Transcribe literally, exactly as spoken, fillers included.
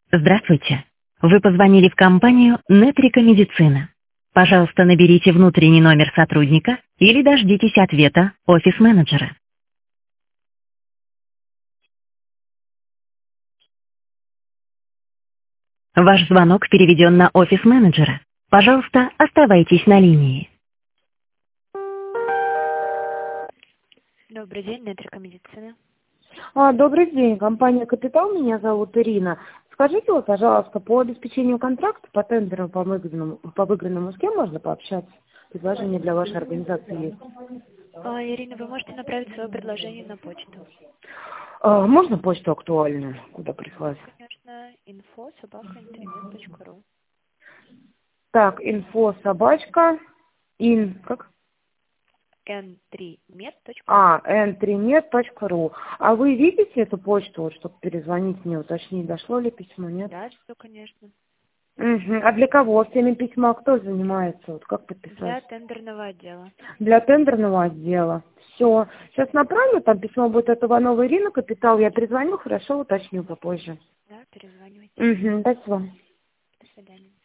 Здравствуйте. Вы позвонили в компанию Нетрика Медицина. Пожалуйста, наберите внутренний номер сотрудника или дождитесь ответа офис-менеджера. Ваш звонок переведен на офис-менеджера. Пожалуйста, оставайтесь на линии. Добрый день, Нетрика Медицина. А, добрый день, компания «Капитал», меня зовут Ирина. Скажите, вот, пожалуйста, по обеспечению контракта, по тендерам, по выигранному, по выигранному, с кем можно пообщаться? Предложение для вашей организации есть. А, Ирина, вы можете направить свое предложение на почту. А, можно почту актуальную, куда прислать? Конечно, инфо собака интернет точка ру. Так, инфо собачка, ин, как? эн три мед точка ру. А, эн три мед точка ру. А вы видите эту почту, вот, чтобы перезвонить мне, уточнить, дошло ли письмо, нет? Да, все, конечно. Угу. А для кого? Всеми письма кто занимается? Вот как подписать? Для тендерного отдела. Для тендерного отдела. Все. Сейчас направлю, там письмо будет от Ивановой Ирины, «Капитал». Я перезвоню, хорошо, уточню попозже. Да, перезванивайте. Угу. Спасибо. До свидания.